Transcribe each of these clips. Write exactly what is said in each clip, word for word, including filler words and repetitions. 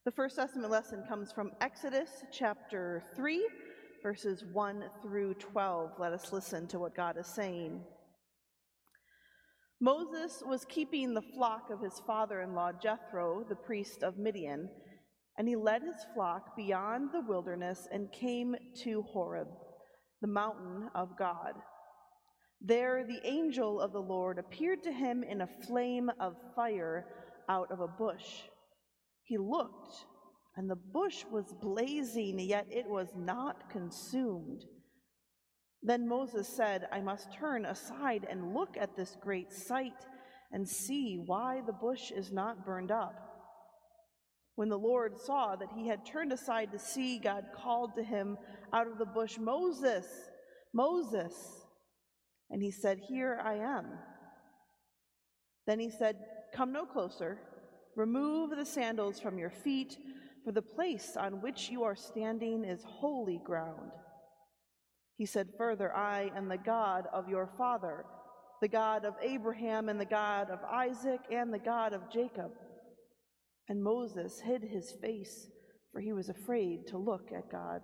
The First Testament lesson comes from Exodus chapter three, verses one through twelve. Let us listen to what God is saying. Moses was keeping the flock of his father-in-law Jethro, the priest of Midian, and he led his flock beyond the wilderness and came to Horeb, the mountain of God. There the angel of the Lord appeared to him in a flame of fire out of a bush. He looked, and the bush was blazing, yet it was not consumed. Then Moses said, I must turn aside and look at this great sight and see why the bush is not burned up. When the Lord saw that he had turned aside to see, God called to him out of the bush, Moses, Moses. And he said, Here I am. Then he said, Come no closer. Remove the sandals from your feet, for the place on which you are standing is holy ground. He said further, I am the God of your father, the God of Abraham and the God of Isaac and the God of Jacob. And Moses hid his face, for he was afraid to look at God.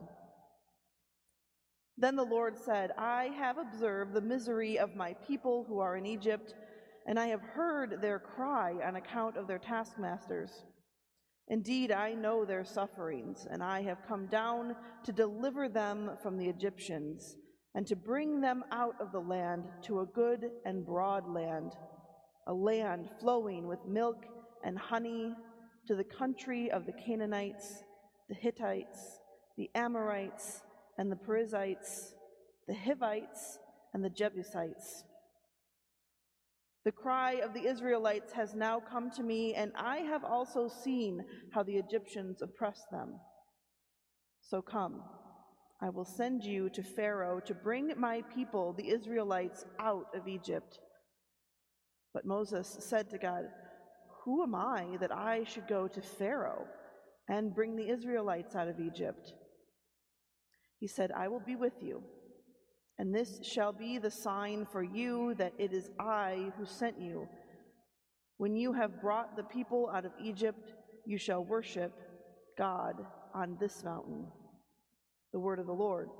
Then the Lord said, I have observed the misery of my people who are in Egypt, and I have heard their cry on account of their taskmasters. Indeed, I know their sufferings, and I have come down to deliver them from the Egyptians, and to bring them out of the land to a good and broad land, a land flowing with milk and honey, to the country of the Canaanites, the Hittites, the Amorites, and the Perizzites, the Hivites, and the Jebusites. The cry of the Israelites has now come to me, and I have also seen how the Egyptians oppress them. So come, I will send you to Pharaoh to bring my people, the Israelites, out of Egypt. But Moses said to God, Who am I that I should go to Pharaoh and bring the Israelites out of Egypt? He said, I will be with you. And this shall be the sign for you that it is I who sent you. When you have brought the people out of Egypt, you shall worship God on this mountain. The word of the Lord.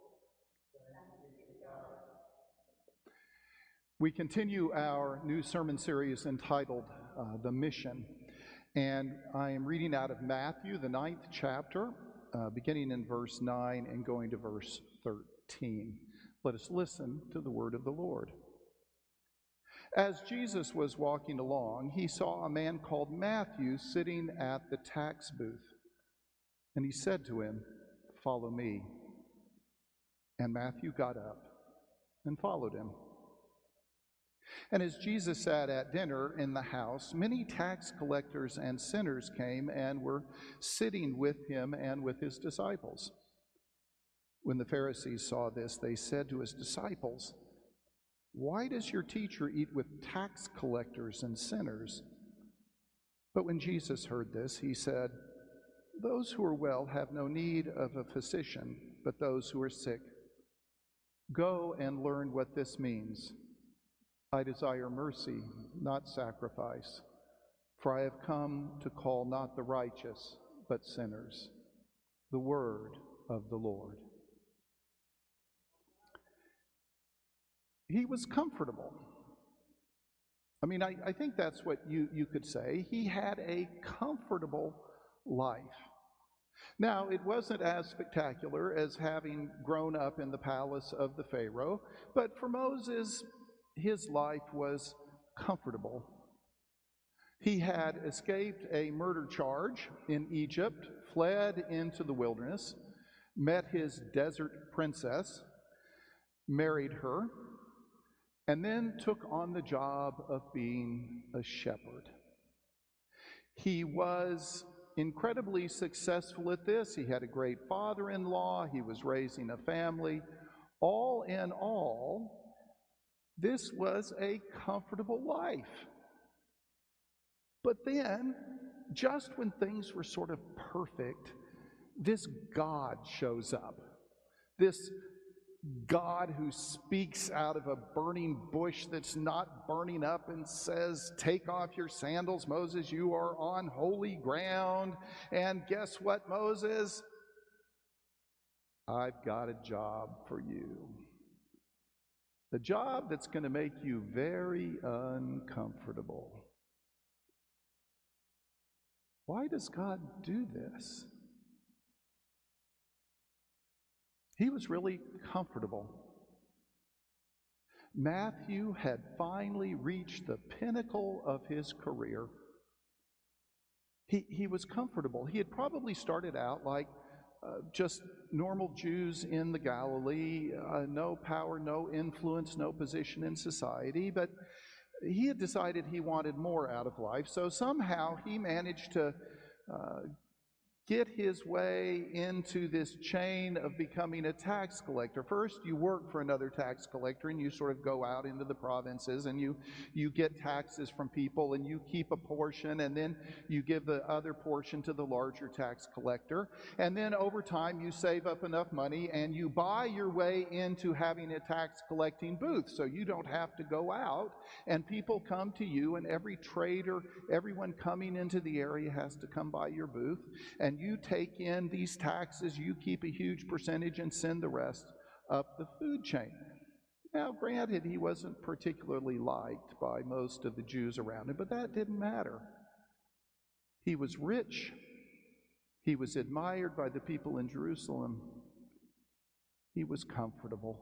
We continue our new sermon series entitled uh, The Mission. And I am reading out of Matthew, the ninth chapter, uh, beginning in verse nine and going to verse thirteen. Let us listen to the word of the Lord. As Jesus was walking along, he saw a man called Matthew sitting at the tax booth. And he said to him, Follow me. And Matthew got up and followed him. And as Jesus sat at dinner in the house, many tax collectors and sinners came and were sitting with him and with his disciples. When the Pharisees saw this, they said to his disciples, Why does your teacher eat with tax collectors and sinners? But when Jesus heard this, he said, Those who are well have no need of a physician, but those who are sick. Go and learn what this means. I desire mercy, not sacrifice, for I have come to call not the righteous, but sinners. The word of the Lord. He was comfortable. I mean, I, I think that's what you, you could say. He had a comfortable life. Now, it wasn't as spectacular as having grown up in the palace of the Pharaoh, but for Moses, his life was comfortable. He had escaped a murder charge in Egypt, fled into the wilderness, met his desert princess, married her, and then took on the job of being a shepherd. He was incredibly successful at this. He had a great father-in-law. He was raising a family. All in all, this was a comfortable life. But then, just when things were sort of perfect, this God shows up. This God who speaks out of a burning bush that's not burning up and says, take off your sandals, Moses, you are on holy ground. And guess what, Moses? I've got a job for you. A job that's going to make you very uncomfortable. Why does God do this? He was really comfortable. Matthew had finally reached the pinnacle of his career. He, he was comfortable. He had probably started out like uh, just normal Jews in the Galilee, uh, no power, no influence, no position in society, but he had decided he wanted more out of life, so somehow he managed to uh, get his way into this chain of becoming a tax collector. First, you work for another tax collector, and you sort of go out into the provinces, and you, you get taxes from people, and you keep a portion, and then you give the other portion to the larger tax collector. And then over time, you save up enough money, and you buy your way into having a tax collecting booth, so you don't have to go out, and people come to you, and every trader, everyone coming into the area has to come by your booth, and you take in these taxes, you keep a huge percentage and send the rest up the food chain. Now, granted, he wasn't particularly liked by most of the Jews around him, but that didn't matter. He was rich. He was admired by the people in Jerusalem. He was comfortable.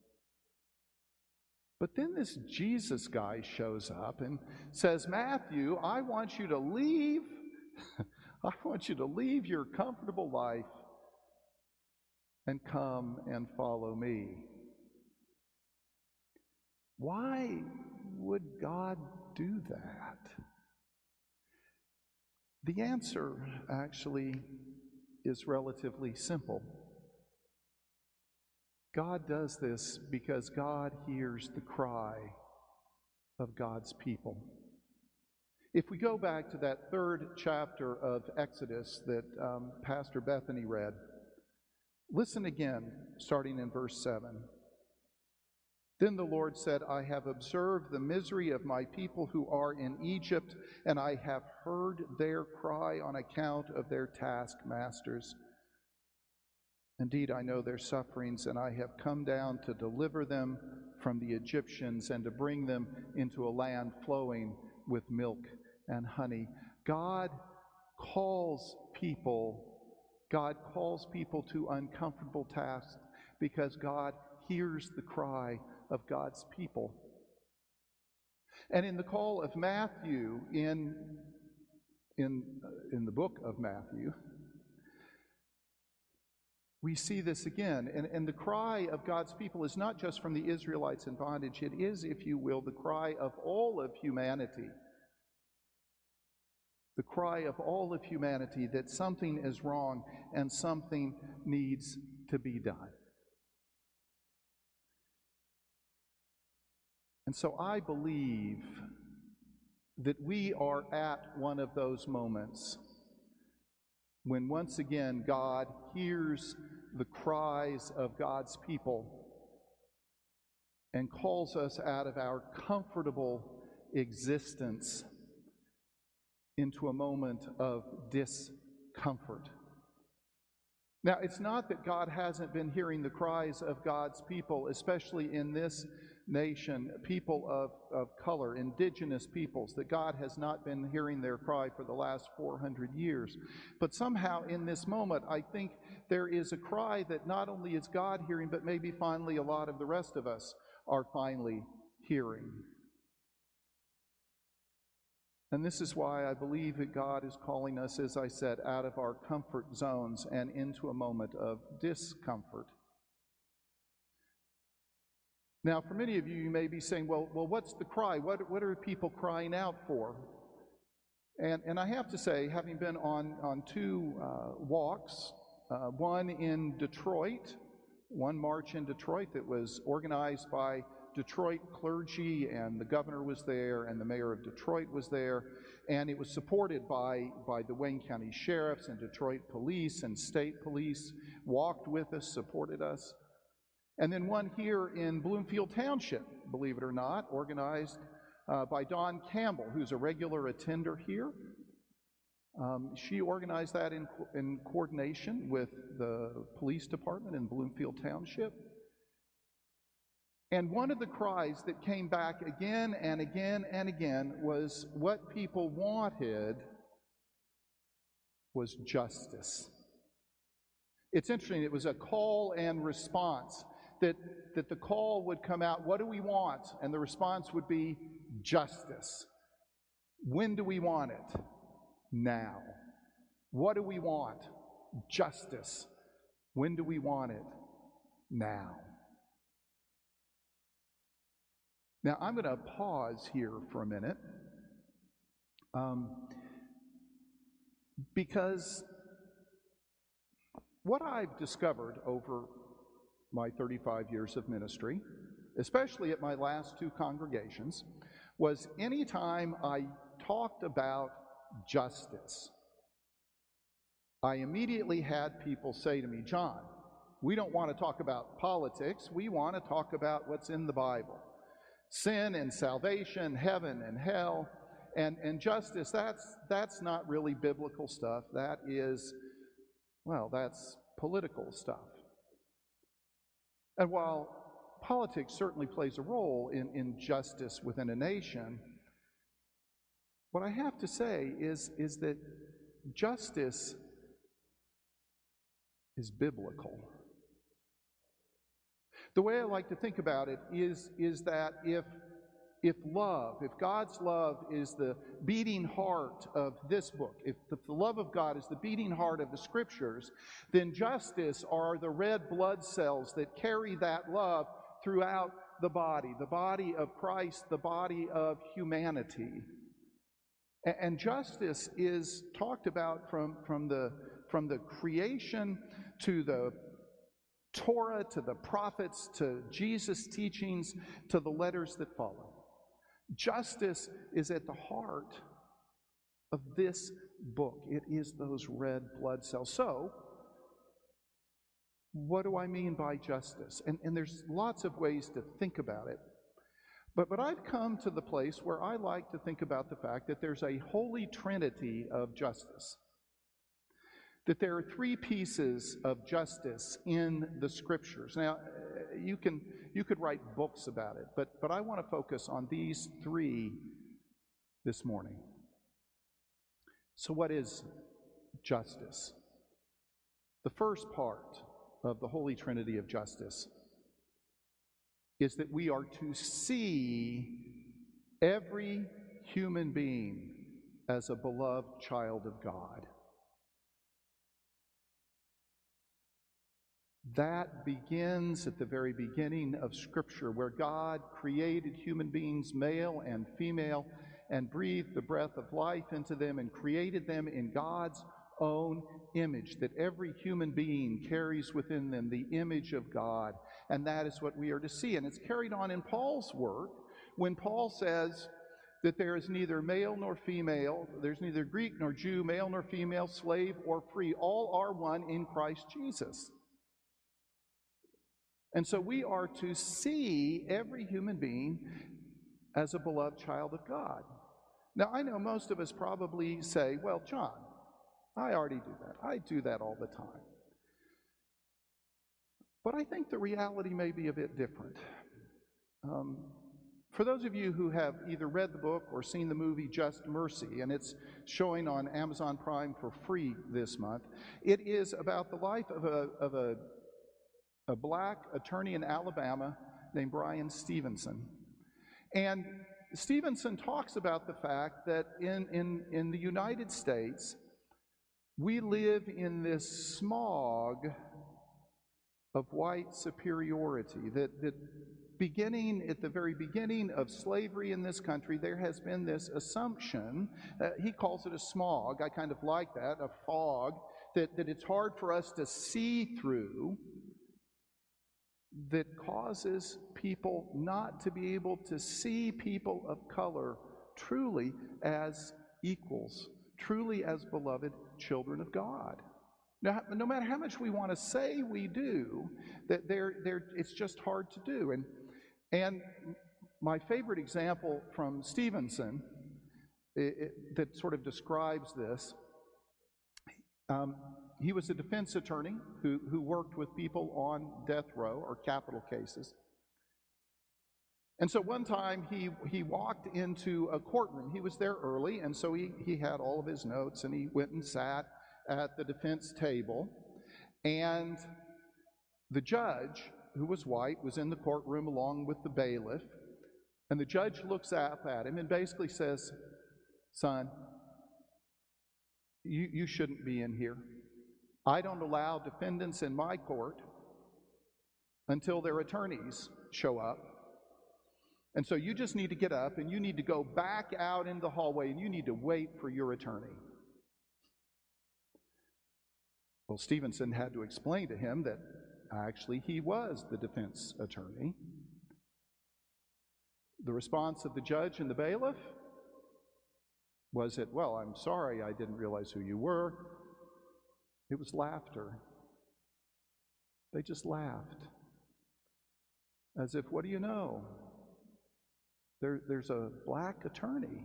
But then this Jesus guy shows up and says, Matthew, I want you to leave I want you to leave your comfortable life and come and follow me. Why would God do that? The answer actually is relatively simple. God does this because God hears the cry of God's people. If we go back to that third chapter of Exodus that um, Pastor Bethany read, listen again, starting in verse seven. Then the Lord said, I have observed the misery of my people who are in Egypt, and I have heard their cry on account of their taskmasters. Indeed, I know their sufferings, and I have come down to deliver them from the Egyptians and to bring them into a land flowing with milk and honey. God calls people, God calls people to uncomfortable tasks because God hears the cry of God's people. And in the call of Matthew, in, in, in the book of Matthew, we see this again. And, and the cry of God's people is not just from the Israelites in bondage. It is, if you will, the cry of all of humanity. The cry of all of humanity that something is wrong and something needs to be done. And so I believe that we are at one of those moments when once again God hears the cries of God's people and calls us out of our comfortable existence into a moment of discomfort. Now, it's not that God hasn't been hearing the cries of God's people, especially in this nation, people of, of color, indigenous peoples, that God has not been hearing their cry for the last four hundred years. But somehow in this moment, I think there is a cry that not only is God hearing, but maybe finally a lot of the rest of us are finally hearing. And this is why I believe that God is calling us, as I said, out of our comfort zones and into a moment of discomfort. Now, for many of you, you may be saying, well, well, what's the cry? What, what are people crying out for? And, and I have to say, having been on, on two uh, walks, uh, one in Detroit, one march in Detroit that was organized by Detroit clergy, and the governor was there, and the mayor of Detroit was there, and it was supported by, by the Wayne County sheriffs and Detroit police and state police, walked with us, supported us. And then one here in Bloomfield Township, believe it or not, organized uh, by Dawn Campbell, who's a regular attender here. Um, she organized that in, in coordination with the police department in Bloomfield Township. And one of the cries that came back again and again and again was what people wanted was justice. It's interesting, it was a call and response, that, that the call would come out, what do we want? And the response would be justice. When do we want it? Now. What do we want? Justice. When do we want it? Now. Now, I'm going to pause here for a minute um, because what I've discovered over my thirty-five years of ministry, especially at my last two congregations, was anytime I talked about justice, I immediately had people say to me, John, we don't want to talk about politics, we want to talk about what's in the Bible. Sin and salvation, heaven and hell, and, and justice, that's, that's not really biblical stuff. That is, well, that's political stuff. And while politics certainly plays a role in, in justice within a nation, what I have to say is, is that justice is biblical. The way I like to think about it is, is that if, if love, if God's love is the beating heart of this book, if the, the love of God is the beating heart of the Scriptures, then justice are the red blood cells that carry that love throughout the body, the body of Christ, the body of humanity. And, and justice is talked about from, from, the, from the creation to the Torah, to the prophets, to Jesus' teachings, to the letters that follow. Justice is at the heart of this book. It is those red blood cells. So, what do I mean by justice? And, and there's lots of ways to think about it. But, but I've come to the place where I like to think about the fact that there's a holy trinity of justice. That there are three pieces of justice in the Scriptures. Now, you can you could write books about it, but, but I want to focus on these three this morning. So what is justice? The first part of the Holy Trinity of justice is that we are to see every human being as a beloved child of God. That begins at the very beginning of Scripture, where God created human beings, male and female, and breathed the breath of life into them and created them in God's own image, that every human being carries within them the image of God, and that is what we are to see. And it's carried on in Paul's work when Paul says that there is neither male nor female, there's neither Greek nor Jew, male nor female, slave or free. All are one in Christ Jesus. And so we are to see every human being as a beloved child of God. Now, I know most of us probably say, well, John, I already do that. I do that all the time. But I think the reality may be a bit different. Um, for those of you who have either read the book or seen the movie Just Mercy, and it's showing on Amazon Prime for free this month, it is about the life of a, of a a black attorney in Alabama named Bryan Stevenson. And Stevenson talks about the fact that in, in, in the United States, we live in this smog of white superiority, that, that beginning at the very beginning of slavery in this country, there has been this assumption, uh, he calls it a smog, I kind of like that, a fog, that, that it's hard for us to see through, that causes people not to be able to see people of color truly as equals, truly as beloved children of God. No, no matter how much we want to say we do, that they're, they're, it's just hard to do. And, and my favorite example from Stevenson it, it, that sort of describes this, um, he was a defense attorney who, who worked with people on death row or capital cases. And so one time he, he walked into a courtroom. He was there early, and so he, he had all of his notes, and he went and sat at the defense table. And the judge, who was white, was in the courtroom along with the bailiff. And the judge looks up at him and basically says, "Son, you, you shouldn't be in here. I don't allow defendants in my court until their attorneys show up. And so you just need to get up and you need to go back out in the hallway and you need to wait for your attorney." Well, Stevenson had to explain to him that actually he was the defense attorney. The response of the judge and the bailiff was it, "Well, I'm sorry, I didn't realize who you were." It was laughter. They just laughed. As if, what do you know? There, there's a black attorney.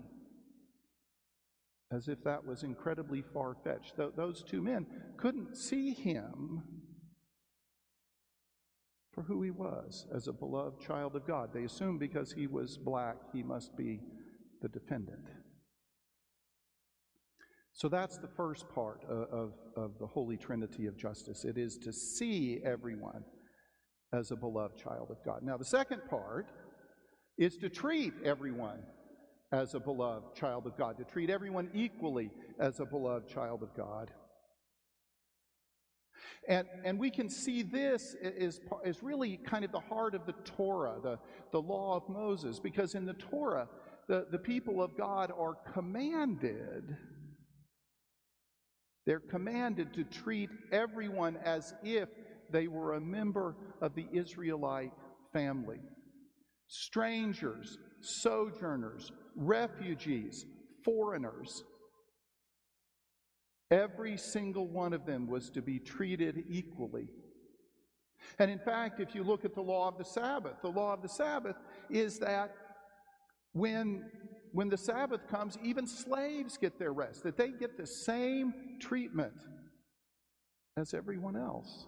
As if that was incredibly far-fetched. Th- those two men couldn't see him for who he was as a beloved child of God. They assumed because he was black, he must be the defendant. So that's the first part of, of, of the Holy Trinity of justice. It is to see everyone as a beloved child of God. Now, the second part is to treat everyone as a beloved child of God, to treat everyone equally as a beloved child of God. And, and we can see this is, is really kind of the heart of the Torah, the, the law of Moses, because in the Torah, the, the people of God are commanded, they're commanded to treat everyone as if they were a member of the Israelite family. Strangers, sojourners, refugees, foreigners. Every single one of them was to be treated equally. And in fact, if you look at the law of the Sabbath, the law of the Sabbath is that when, when the Sabbath comes, even slaves get their rest, that they get the same treatment as everyone else.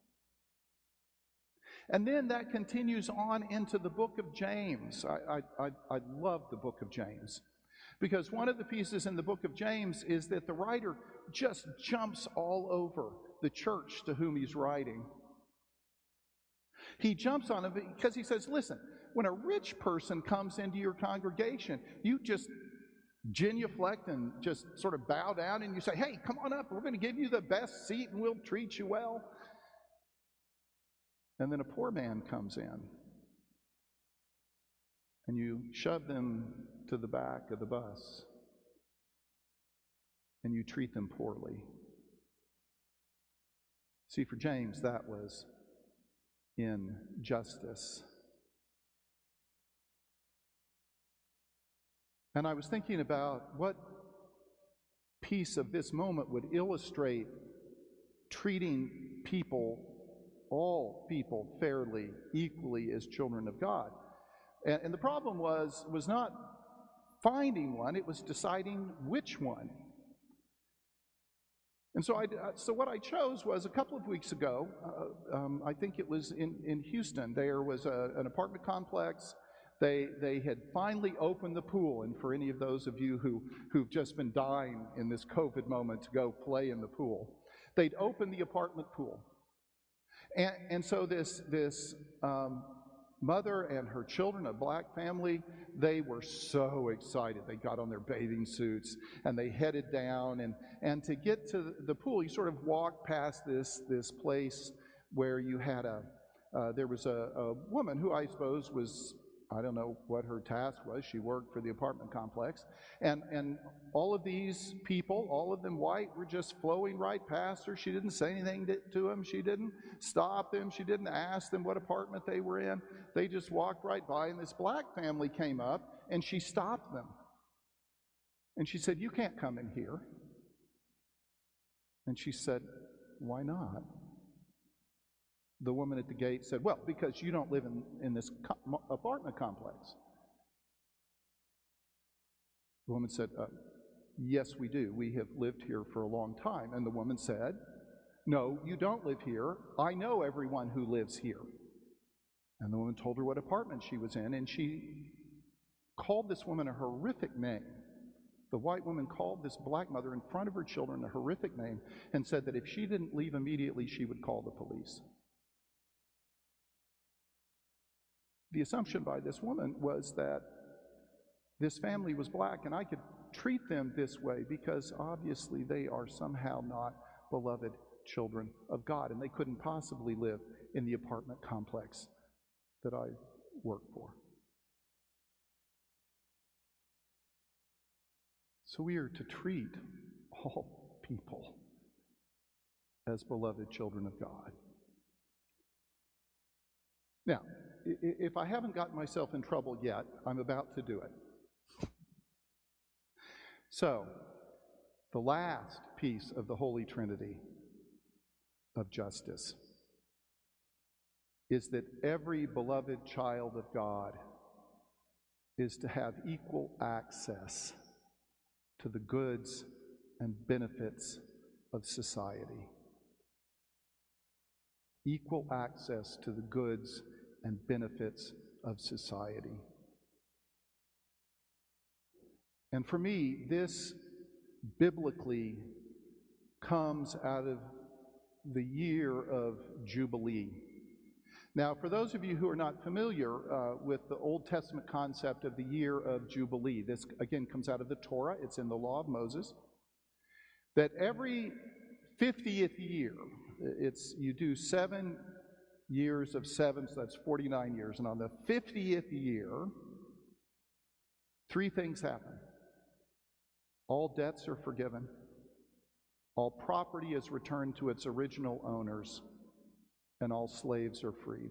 And then that continues on into the book of James. I, I, I love the book of James, because one of the pieces in the book of James is that the writer just jumps all over the church to whom he's writing. He jumps on it because he says, listen, when a rich person comes into your congregation, you just genuflect and just sort of bow down and you say, "Hey, come on up, we're going to give you the best seat and we'll treat you well." And then a poor man comes in, and you shove them to the back of the bus, and you treat them poorly. See, for James, that was injustice. And I was thinking about what piece of this moment would illustrate treating people, all people, fairly, equally as children of God. And, and the problem was, was not finding one, it was deciding which one. And so, I, so what I chose was a couple of weeks ago, uh, um, I think it was in, in Houston, there was a, an apartment complex. They, they had finally opened the pool, and for any of those of you who, who've just been dying in this COVID moment to go play in the pool, they'd opened the apartment pool. And, and so this, this um, mother and her children, a black family, they were so excited. They got on their bathing suits and they headed down. And, and to get to the pool, you sort of walked past this, this place where you had a, uh, there was a, a woman who I suppose was, I don't know what her task was. She worked for the apartment complex. And, and all of these people, all of them white, were just flowing right past her. She didn't say anything to, to them. She didn't stop them. She didn't ask them what apartment they were in. They just walked right by. And this black family came up, and she stopped them. And she said, "You can't come in here." And she said, why not? The woman at the gate said, well, because you don't live in, in this co- apartment complex. The woman said, uh, yes, we do. We have lived here for a long time. And the woman said, no, you don't live here. I know everyone who lives here. And the woman told her what apartment she was in, and she called this woman a horrific name. The white woman called this black mother in front of her children a horrific name and said that if she didn't leave immediately, she would call the police. The assumption by this woman was that this family was black, and I could treat them this way because obviously they are somehow not beloved children of God, and they couldn't possibly live in the apartment complex that I work for. So we are to treat all people as beloved children of God. Now, if I haven't gotten myself in trouble yet, I'm about to do it. So, the last piece of the Holy Trinity of justice is that every beloved child of God is to have equal access to the goods and benefits of society. Equal access to the goods and benefits of society. And for me, this biblically comes out of the year of Jubilee. Now, for those of you who are not familiar uh, with the Old Testament concept of the year of Jubilee, this again comes out of the Torah, it's in the Law of Moses, that every fiftieth year, it's you do seven years of seven, so that's forty-nine years, and on the fiftieth year, three things happen. All debts are forgiven, all property is returned to its original owners, and all slaves are freed.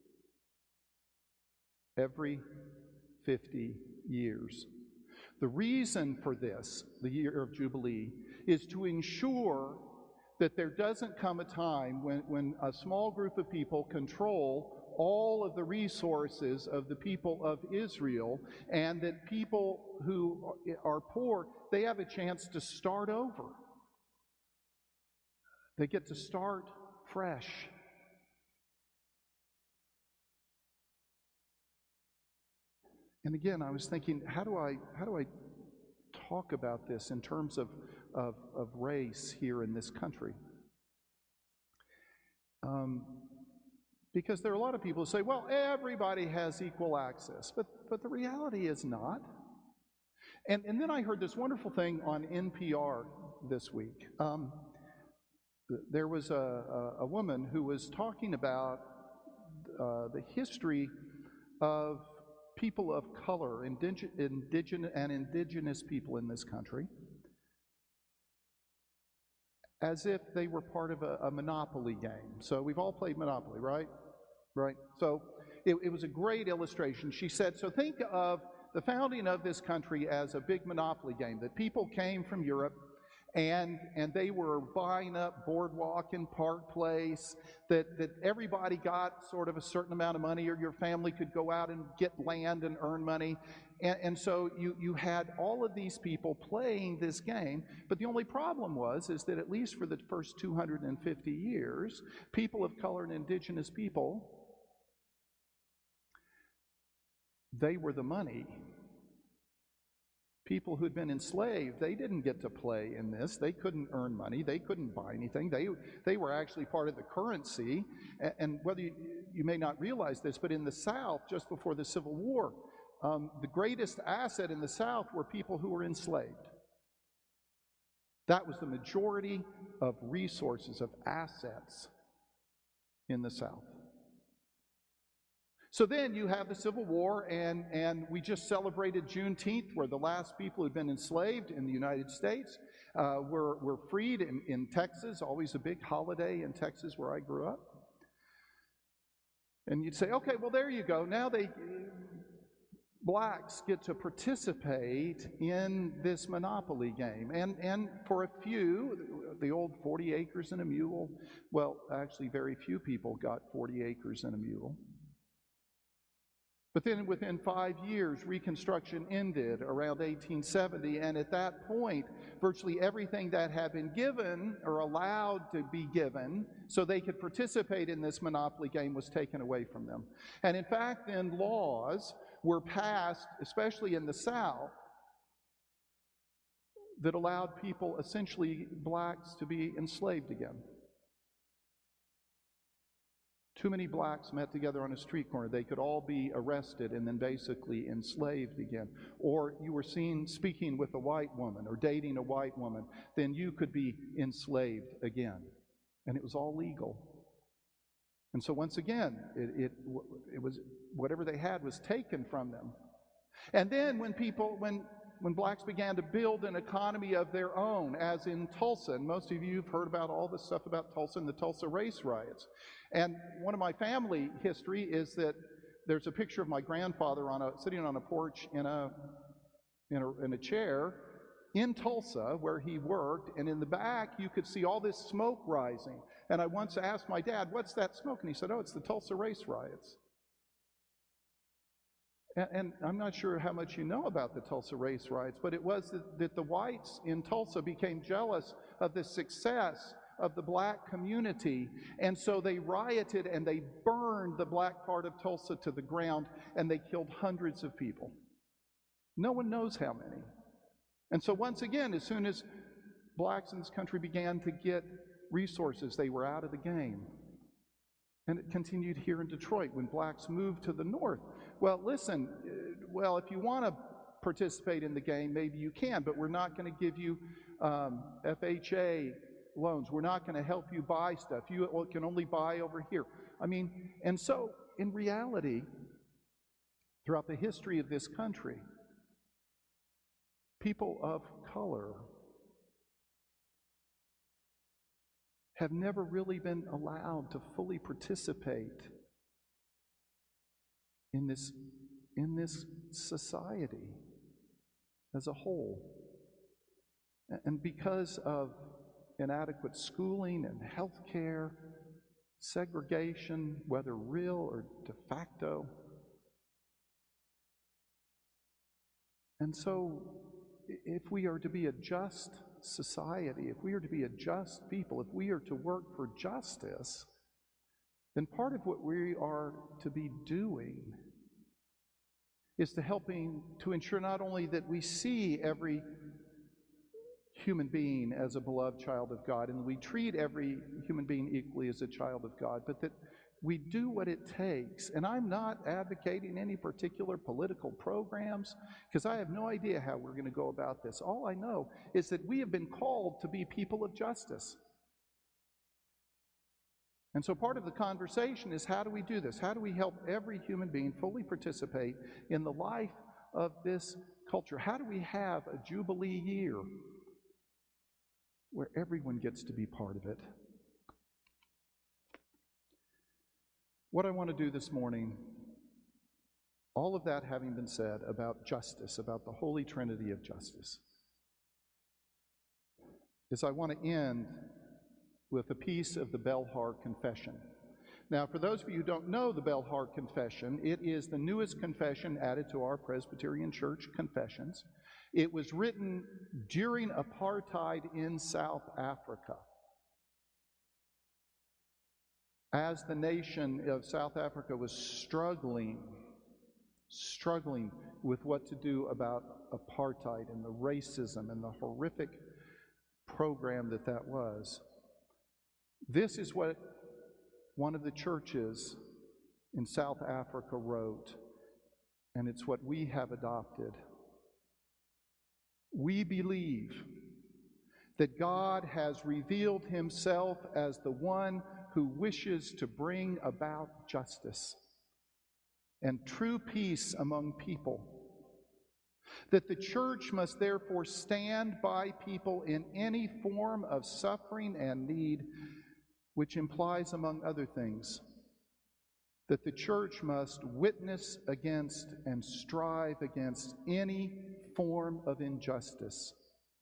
Every fifty years. The reason for this, the year of Jubilee, is to ensure that there doesn't come a time when, when a small group of people control all of the resources of the people of Israel, and that people who are poor, they have a chance to start over. They get to start fresh. And again, I was thinking, how do I how do I talk about this in terms of of, of race here in this country? Um, because there are a lot of people who say, well, everybody has equal access, but but the reality is not. And and then I heard this wonderful thing on N P R this week. Um, there was a, a, a woman who was talking about uh, the history of people of color, indige- indigenous and indigenous people in this country, as if they were part of a, a Monopoly game. So we've all played Monopoly, right? Right? So it, it was a great illustration. She said, so think of the founding of this country as a big Monopoly game, that people came from Europe and and they were buying up Boardwalk and Park Place, that, that everybody got sort of a certain amount of money, or your family could go out and get land and earn money. And, and so you, you had all of these people playing this game, but the only problem was is that at least for the first two hundred fifty years, people of color and indigenous people, they were the money. People who'd been enslaved, they didn't get to play in this. They couldn't earn money. They couldn't buy anything. They they were actually part of the currency. And, and whether you, you may not realize this, but in the South, just before the Civil War, um, the greatest asset in the South were people who were enslaved. That was the majority of resources, of assets in the South. So then you have the Civil War, and, and we just celebrated Juneteenth, where the last people who'd been enslaved in the United States uh, were, were freed in, in Texas, always a big holiday in Texas where I grew up. And you'd say, okay, well, there you go. Now they, blacks get to participate in this monopoly game. And, and for a few, the old forty acres and a mule, well, actually very few people got forty acres and a mule. But then within five years, Reconstruction ended around eighteen seventy, and at that point, virtually everything that had been given or allowed to be given so they could participate in this monopoly game was taken away from them. And in fact, then laws were passed, especially in the South, that allowed people, essentially blacks, to be enslaved again. Too many blacks met together on a street corner. They could all be arrested and then basically enslaved again. Or you were seen speaking with a white woman or dating a white woman, then you could be enslaved again. And it was all legal. And so once again, it, it, it was whatever they had was taken from them. And then when people, when when blacks began to build an economy of their own, as in Tulsa, and most of you have heard about all this stuff about Tulsa and the Tulsa race riots. And one of my family history is that there's a picture of my grandfather on a sitting on a porch in a in a, in a chair in Tulsa where he worked, and in the back you could see all this smoke rising. And I once asked my dad, "What's that smoke?" And he said, "Oh, it's the Tulsa race riots." And, and I'm not sure how much you know about the Tulsa race riots, but it was that, that the whites in Tulsa became jealous of the success of the black community, and so they rioted and they burned the black part of Tulsa to the ground, and they killed hundreds of people. No one knows how many. And so once again, as soon as blacks in this country began to get resources, they were out of the game. And it continued here in Detroit when blacks moved to the north. Well, listen, well, if you want to participate in the game, maybe you can, but we're not going to give you um, F H A loans. We're not going to help you buy stuff. You can only buy over here. I mean, and so in reality, throughout the history of this country, people of color have never really been allowed to fully participate in this, in this society as a whole. And because of inadequate schooling and health care, segregation, whether real or de facto. And so, if we are to be a just society, if we are to be a just people, if we are to work for justice, then part of what we are to be doing is to helping to ensure not only that we see every human being as a beloved child of God, and we treat every human being equally as a child of God, but that we do what it takes. And I'm not advocating any particular political programs, because I have no idea how we're going to go about this. All I know is that we have been called to be people of justice. And so part of the conversation is, how do we do this? How do we help every human being fully participate in the life of this culture? How do we have a Jubilee year where everyone gets to be part of it? What I want to do this morning, all of that having been said about justice, about the Holy Trinity of justice, is I want to end with a piece of the Belhar Confession. Now, for those of you who don't know the Belhar Confession, it is the newest confession added to our Presbyterian Church confessions. It was written during apartheid in South Africa, as the nation of South Africa was struggling, struggling with what to do about apartheid and the racism and the horrific program that that was. This is what one of the churches in South Africa wrote, and it's what we have adopted. We believe that God has revealed himself as the one who wishes to bring about justice and true peace among people, that the church must therefore stand by people in any form of suffering and need, which implies, among other things, that the church must witness against and strive against any form of injustice,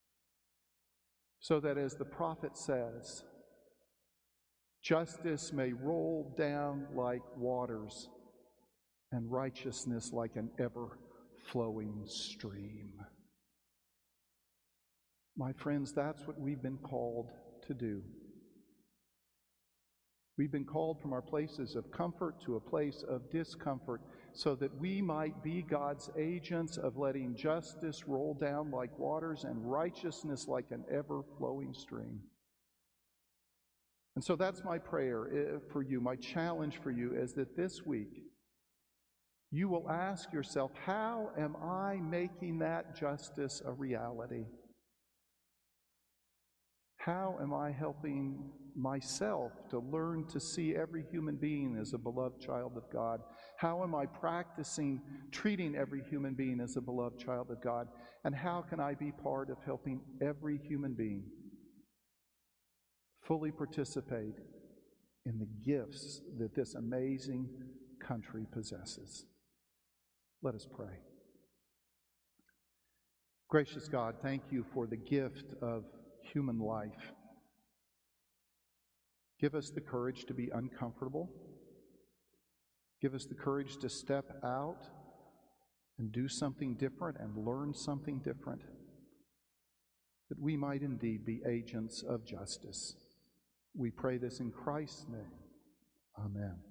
so that, as the prophet says, justice may roll down like waters and righteousness like an ever-flowing stream. My friends, that's what we've been called to do. We've been called from our places of comfort to a place of discomfort so that we might be God's agents of letting justice roll down like waters and righteousness like an ever-flowing stream. And so that's my prayer for you. My challenge for you is that this week you will ask yourself, how am I making that justice a reality? How am I helping myself to learn to see every human being as a beloved child of God? How am I practicing treating every human being as a beloved child of God? And how can I be part of helping every human being fully participate in the gifts that this amazing country possesses? Let us pray. Gracious God, thank you for the gift of human life. Give us the courage to be uncomfortable. Give us the courage to step out and do something different and learn something different, that we might indeed be agents of justice. We pray this in Christ's name. Amen.